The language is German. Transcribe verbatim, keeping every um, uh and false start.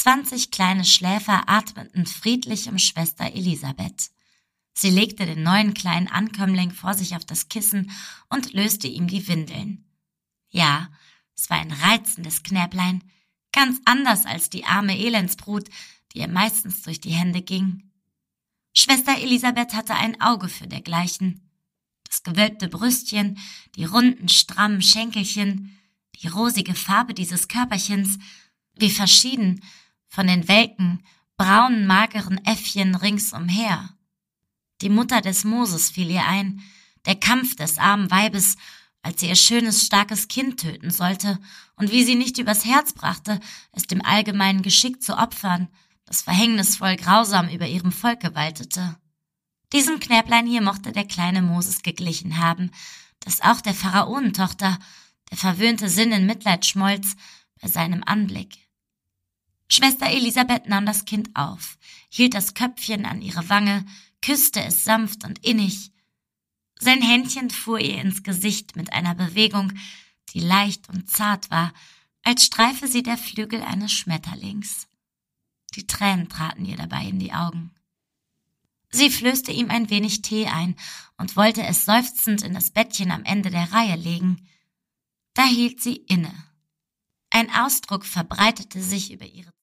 Zwanzig kleine Schläfer atmeten friedlich um Schwester Elisabeth. Sie legte den neuen kleinen Ankömmling vor sich auf das Kissen und löste ihm die Windeln. Ja, es war ein reizendes Knäblein, ganz anders als die arme Elendsbrut, die ihr meistens durch die Hände ging. Schwester Elisabeth hatte ein Auge für dergleichen. Das gewölbte Brüstchen, die runden, strammen Schenkelchen, die rosige Farbe dieses Körperchens, wie verschieden von den welken, braunen, mageren Äffchen ringsumher. Die Mutter des Moses fiel ihr ein, der Kampf des armen Weibes, als sie ihr schönes, starkes Kind töten sollte und wie sie nicht übers Herz brachte, es dem allgemeinen Geschick zu opfern, das verhängnisvoll grausam über ihrem Volke waltete. Diesem Knäblein hier mochte der kleine Moses geglichen haben, dass auch der Pharaonentochter, der verwöhnte Sinn in Mitleid schmolz bei seinem Anblick. Schwester Elisabeth nahm das Kind auf, hielt das Köpfchen an ihre Wange, küsste es sanft und innig. Sein Händchen fuhr ihr ins Gesicht mit einer Bewegung, die leicht und zart war, als streife sie der Flügel eines Schmetterlings. Die Tränen traten ihr dabei in die Augen. Sie flößte ihm ein wenig Tee ein und wollte es seufzend in das Bettchen am Ende der Reihe legen. Da hielt sie inne. Ein Ausdruck verbreitete sich über ihre